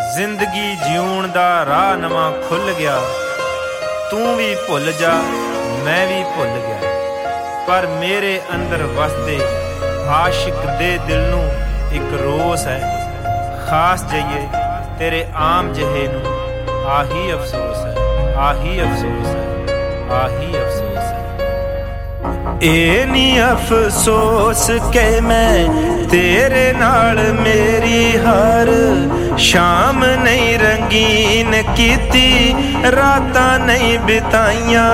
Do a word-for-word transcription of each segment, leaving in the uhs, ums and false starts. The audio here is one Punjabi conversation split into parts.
ਜ਼ਿੰਦਗੀ ਜਿਉਣ ਦਾ ਰਾਹ ਨਵਾਂ ਖੁੱਲ੍ਹ ਗਿਆ। ਤੂੰ ਵੀ ਭੁੱਲ ਜਾ, ਮੈਂ ਵੀ ਭੁੱਲ ਗਿਆ, ਪਰ ਮੇਰੇ ਅੰਦਰ ਵਸਦੇ ਆਸ਼ਿਕ ਦੇ ਦਿਲ ਨੂੰ ਇੱਕ ਰੋਸ ਹੈ। ਖਾਸ ਜਈਏ ਤੇਰੇ ਆਮ ਜਿਹੇ ਨੂੰ ਆਹੀ ਅਫਸੋਸ ਹੈ, ਆਹੀ ਅਫਸੋਸ ਹੈ, ਆਹੀ ਅਫਸੋਸ ਹੈ। ਇਹ ਨੀ ਅਫਸੋਸ ਕਿ ਮੈਂ ਤੇਰੇ ਨਾਲ ਮੇਰੀ ਹਰ ਸ਼ਾਮ ਨਹੀਂ ਰੰਗੀਨ ਕੀਤੀ, ਰਾਤਾਂ ਨਹੀਂ ਬਿਤਾਈਆਂ।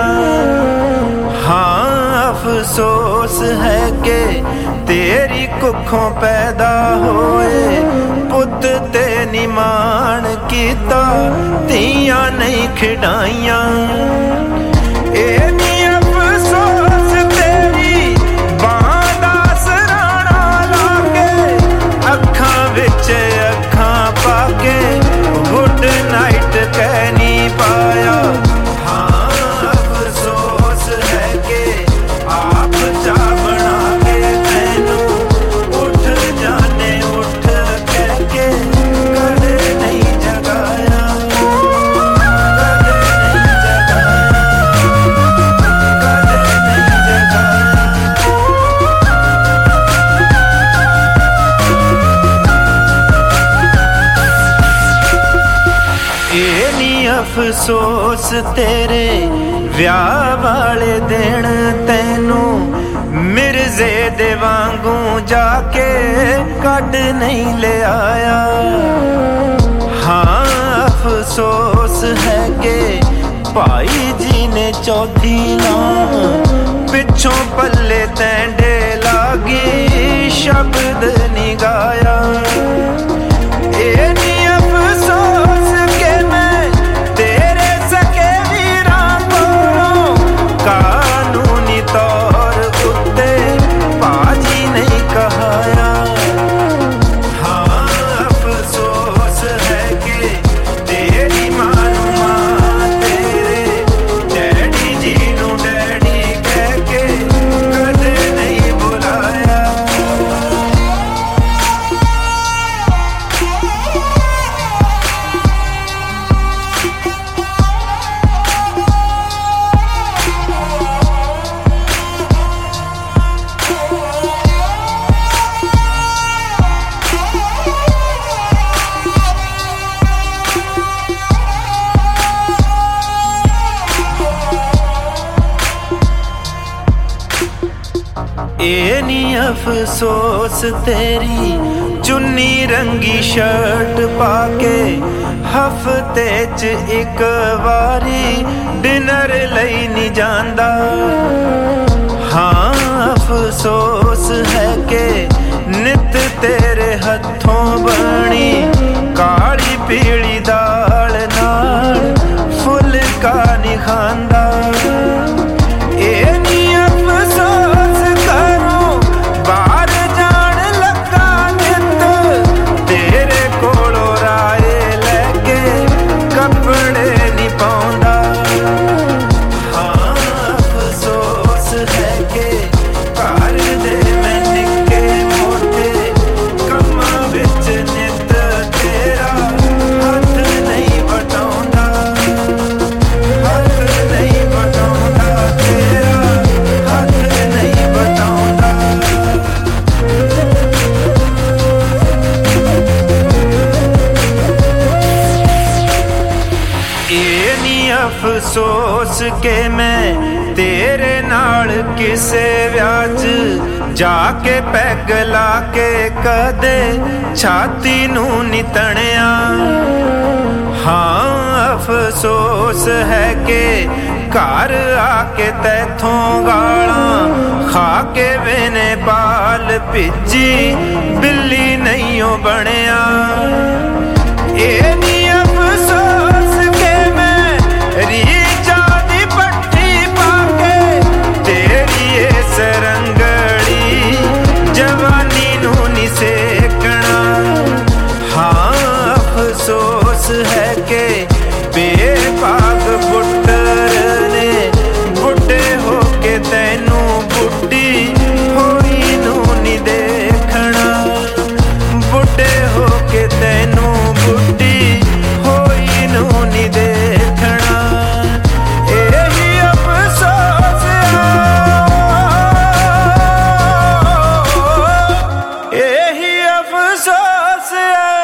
ਹਾਂ ਅਫਸੋਸ ਹੈ ਕਿ ਤੇਰੀ ਕੁੱਖੋਂ ਪੈਦਾ ਹੋਏ ਪੁੱਤ ਤੇ ਨੀ ਮਾਣ ਕੀਤਾ, ਧੀਆਂ ਨਹੀਂ ਖਿਡਾਈਆਂ। ਇਹ ਨੀ ਅਫਸੋਸ ਤੇਰੀ ਬਾਂਹ ਦਾ ਸਰਾਣਾ ਲਾ ਕੇ, ਅੱਖਾਂ ਵਿੱਚ ਅੱਖਾਂ ਪਾ ਕੇ ਗੁੱਡ ਨਾਈਟ ਕਹਿ ਨੀ ਪਾਇਆ। ਹਾਂ ਅਫਸੋਸ ਹੈ ਕਿ ਆਪ ਚਾਹ ਬਣਾ ਕੇ ਤੈਨੂੰ ਉੱਠ ਜਾਣੇ ਉੱਠ ਕਹਿ ਕੇ ਕਦੇ ਨਹੀਂ ਜਗਾਇਆ, ਕਦੇ ਨਹੀਂ ਜਗਾਇਆ, ਕਦੇ ਨਹੀਂ ਜਗਾਇਆ। ਇਹ ਨੀ ਅਫਸੋਸ ਤੇਰੇ ਵਿਆਹ ਵਾਲੇ ਦਿਨ ਤੈਨੂੰ ਮਿਰਜ਼ੇ ਦੇ ਵਾਂਗੂ ਜਾ ਕੇ ਕੱਢ ਨਹੀਂ ਲਿਆਇਆ। ਹਾਂ ਅਫਸੋਸ ਹੈ ਕਿ ਭਾਈ ਜੀ ਨੇ ਚੌਥੀ ਨਾ ਪਿੱਛੋਂ ਪੱਲੇ ਤੈਂਡੇ ਲਾਗੀ ਸ਼ਬਦ ਨਹੀਂ ਗਾਇਆ। ਇਹ ਨੀ ਅਫਸੋਸ ਕਿ ਮੈਂ ਤੇਰੇ ਸਕੇ ਵੀਰਾਂ ਕੋਲੋਂ ਕਾਨੂੰਨੀ ਤੌਰ ਉੱਤੇ ਭਾਜੀ ਨਹੀਂ ਕਹਾਇਆ। ਹਾਂ ਅਫਸੋਸ ਹੈ ਕਿ ਤੇਰੀ ਮਾਂ ਨੂੰ ਮਾਂ, ਤੇਰੇ ਡੈਡੀ ਜੀ ਨੂੰ ਡੈਡੀ ਕਹਿ ਕੇ ਕਦੇ ਨਹੀਂ ਬੁਲਾਇਆ। ਇਹ ਨੀ ਅਫਸੋਸ ਤੇਰੀ ਚੁੰਨੀ ਰੰਗੀ ਸ਼ਰਟ ਪਾ ਕੇ ਹਫ਼ਤੇ 'ਚ ਇੱਕ ਵਾਰੀ ਡਿਨਰ ਲਈ ਨਹੀਂ ਜਾਂਦਾ। ਹਾਂ ਅਫਸੋਸ ਹੈ ਕਿ ਨਿੱਤ ਤੇਰੇ ਹੱਥੋਂ ਬਣੀ ਕਾਲੀ ਪੀਲੀ ਦਾਲ ਨਾਲ ਫੁਲਕਾ ਨਹੀਂ ਖਾਂਦਾ। ਇਹ ਨੀ ਅਫਸੋਸ ਕਰੂੰ ਬਾਹਰ ਜਾਣ ਲੱਗਾ ਨਿੱਤ ਤੇਰੇ ਕੋਲੋਂ ਰਾਏ ਲੈ ਕੇ ਕੱਪੜੇ ਨਹੀਂ ਪਾਉਂਦਾ। ਹਾਂ ਅਫਸੋਸ ਹੈ ਕਿ ਘਰ ਦੇ ਮੈਂ ਨਿੱਕੇ ਮੋਟੇ ਕੰਮਾਂ ਵਿੱਚ ਨਿੱਤ ਤੇਰਾ ਹੱਥ ਨਹੀਂ ਵਟਾਉਂਦਾ, ਹੱਥ ਨਹੀਂ ਵਟਾਉਂਦਾ, ਤੇਰਾ ਹੱਥ ਨਹੀਂ ਵਟਾਉਂਦਾ। ਇਹ ਨੀ ਅਫਸੋਸ ਕਿ ਮੈਂ ਤੇਰੇ ਨਾਲ ਕਿਸੇ ਵਿਆਹ 'ਚ ਜਾ ਕੇ ਪੈਗ ਲਾ ਕੇ ਕਦੇ ਛਾਤੀ ਨੂੰ ਨੀ ਤਣਿਆ। ਹਾਂ ਅਫਸੋਸ ਹੈ ਕਿ ਘਰ ਆ ਕੇ ਤੈਥੋਂ ਗਾਲਾਂ ਖਾ ਕੇ ਵੇਨੇ ਬਾਲ ਭਿੱਜੀ ਬਿੱਲੀ ਨਹੀਂ ਓ ਬਣਿਆ। ਇਹ ਨੀ ਅਫਸੋਸ ਕਿ ਮੈਂ ਰੀਝਾਂ ਦੀ ਪੱਠੀ ਪਾ ਕੇ ਤੇਰੀ ਇਸ ਰੰਗੜੀ ਜਵਾਨੀ ਨੂੰ ਨੀ ਸੇਕਣਾ। ਹਾਂ ਅਫਸੋਸ ਹੈ ਕਿ ਬੇਪਾਕ ਪੁੱਤਰ ਨੇ ਬੁੱਢੇ ਹੋ ਕੇ ਤੈਨੂੰ ਬੁੱਢੀ ਹੋਈ ਨੂੰ ਨੀ ਦੇਖਣਾ, ਬੁੱਢੇ ਹੋ ਕੇ ਤੈਨੂੰ ਹੱਸਿਆ